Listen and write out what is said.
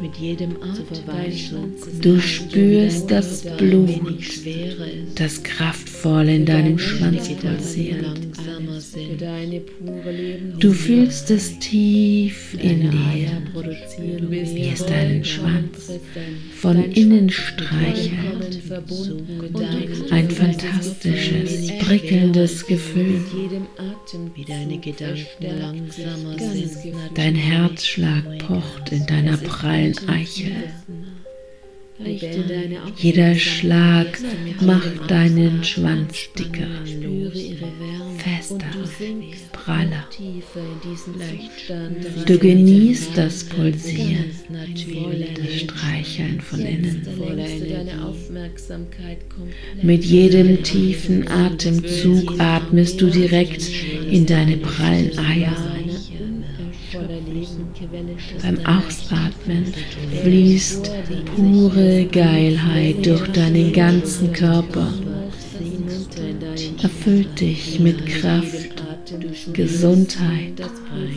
mit jedem Atemzug. Du spürst das Blut, das kraftvoll in deinem Schwanz pulsiert. Du fühlst es tief in dir, wie es deinen Schwanz von innen streichelt. Ein fantastisches, prickelndes Gefühl. Wie deine Gedanken langsamer sind. Dein Herzschlag pocht in deiner prallen Eichel. Jeder Schlag macht deinen Schwanz dicker, fester, praller. Du genießt das Pulsieren, das Streicheln von innen. Mit jedem tiefen Atemzug atmest du direkt in deine prallen Eier. Beim Ausatmen fließt pure Geilheit durch deinen ganzen Körper. Erfüllt dich mit Kraft, Gesundheit